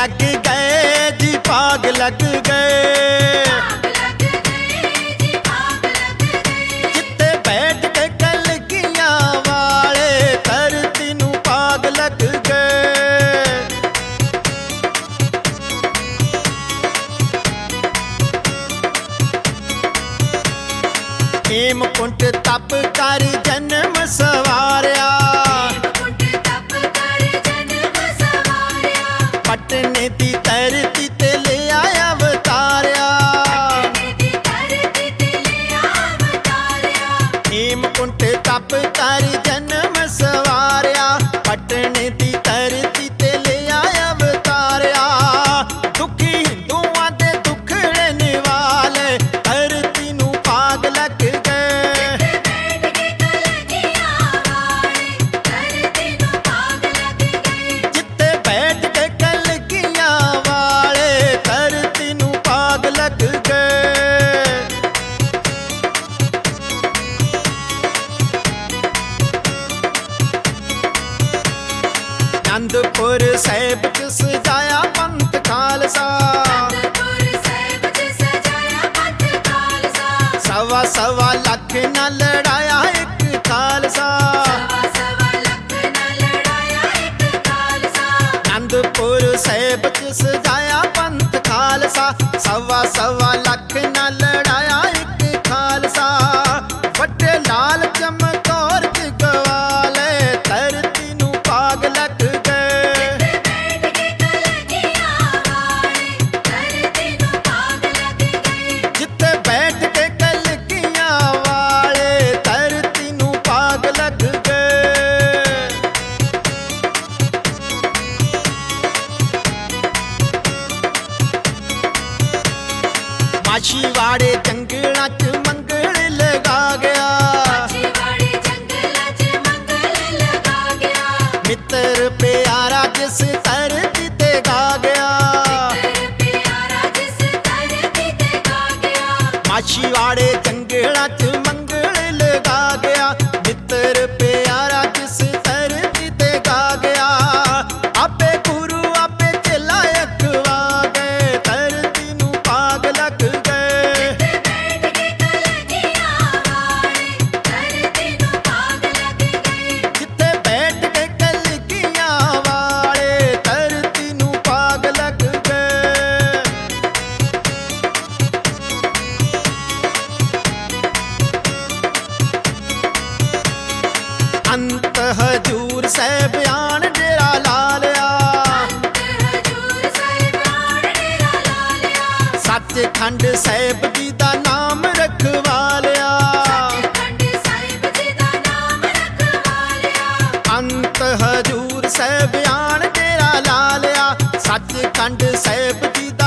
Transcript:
लग गए जी, भाग लग गए। जित्ते बैठ के कलगियां वाले धरती नू भाग लग गए। हेमकुंट तप कर जन्म सवारिया, पटने दी धरती ते ले आया अवतारिया। हेमकुंट तप कर जन्म सवारिया, पटने दी धरती ते ले आया अवतारिया। दुखी हिंदुआं दे दुखड़े निवाले धरती नू भाग लग गए। जित्ते बैठ के कलगियां वाले धरती नू भाग लग गए। आनंदपुर साहिब च सजाया पंथ खालसा, सवा सवा लख ना लड़ाया एक खालसा। आनंदपुर साहिब च सजाया पंथ खालसा, सवा सवा लख ना लड़ाया एक खालसा। वड्डे लाल चमकौर च गवाले धरती नू भाग लग गए। जित्ते बैठ के कलगियां वाले धरती नू भाग लग गए। माछीवाड़े जंगलां च मंगल लगा गया, मित्र प्यारा जिस धरती ते गा गया। माछीवाड़े जंगलां च मंगल लगा गया, मित्र प्यारा जिस धरती ते गा गया। आपे गुरु आपे चेला अखवा गए, धरती नू भाग लग गए। जित्ते बैठ के कलगियां वाले धरती नू भाग लग गए। अंत हजूर साहिब आन डेरा ला लिया, सचखंड साहिब जी दा नाम रखवा लिया। अंत हजूर साहिब आन डेरा ला लिया, सचखंड साहिब जी दा